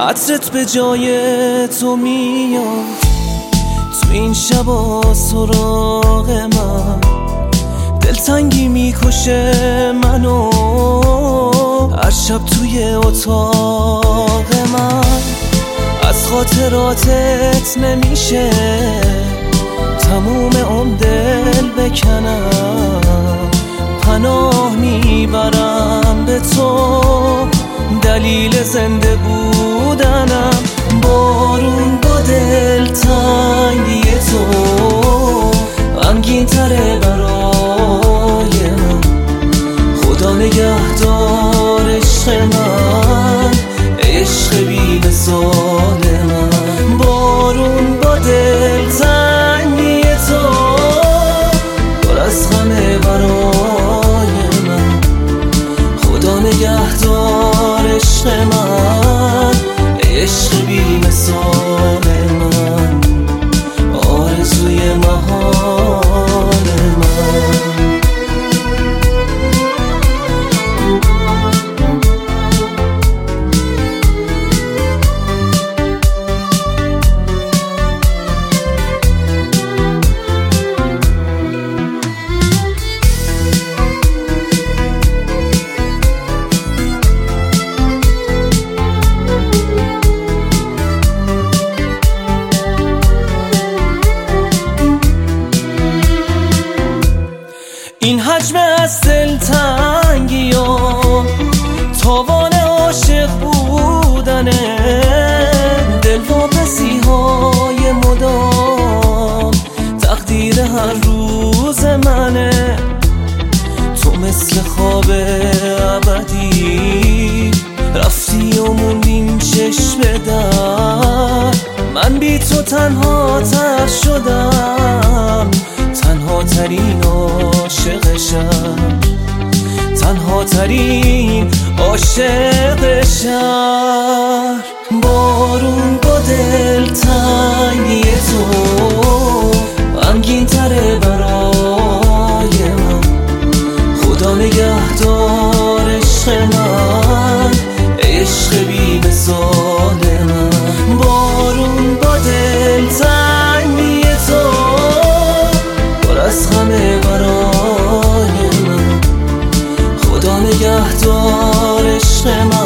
عطرت به جای تو میاد تو این شبا سراغ من، دلتنگی میکشه منو هر شب توی اتاق من. از خاطراتت نمیشه تموم اون دل بکنم، پناه میبرم به تو دلیل زنده بودنم. بارون با دلتنگی تو غمگین تره برای من، خدا نگهدار عشق من، عشق بی مثال من. بارون با دلتنگی تو پر از غمه برای من، خدا نگهدار عشق من، عشق بی مثال من، آرزوی محال من. این حجم از دلتنگی و تاوان عاشق بودنه، دلواپسی های مدام تقدیر هر روز منه. تو مثل خواب ابدی رفتی و موندیم چشم در، من بی تو تنها تر شدم، تنها ترین عاشق شهر، تنها ترین عاشق شهر. بارون با دلتنگی تو غمگین تره برای من، خدا نگهدار عشق من، عشق بی مثال من. بارون با دلتنگی تو پر از غمه برای من، خدا نگهدار عشق من،